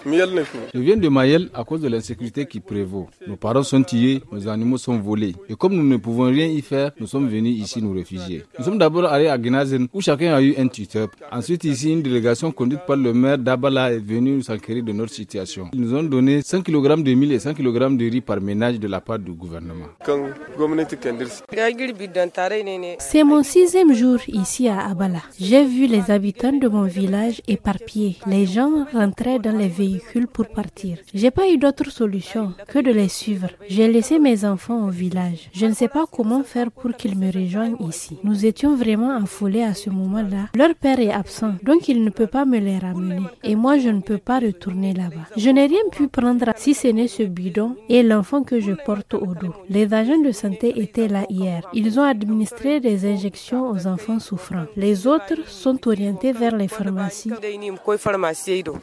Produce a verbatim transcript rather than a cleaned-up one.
Je viens de Mayel à cause de l'insécurité qui prévaut. Nos parents sont tués, nos animaux sont volés. Et comme nous ne pouvons rien y faire, nous sommes venus ici nous réfugier. Nous sommes d'abord allés à Genazen où chacun a eu un tuteur. Ensuite ici, une délégation conduite par le maire d'Abala est venue nous s'enquérir de notre situation. Ils nous ont donné cinq kilogrammes de mil et cinq kilogrammes de riz par ménage de la part du gouvernement. C'est mon sixième jour ici à Abala. J'ai vu les habitants de mon village éparpillés. Les gens rentraient dans les véhicules pour partir. J'ai pas eu d'autre solution que de les suivre. J'ai laissé mes enfants au village. Je ne sais pas comment faire pour qu'ils me rejoignent ici. Nous étions vraiment affolés à ce moment-là. Leur père est absent, donc il ne peut pas me les ramener. Et moi, je ne peux pas retourner là-bas. Je n'ai rien pu prendre si ce n'est ce bidon et l'enfant que je porte au dos. Les agents de santé étaient là hier. Ils ont administré des injections aux enfants souffrants. Les autres sont orientés vers les pharmacies.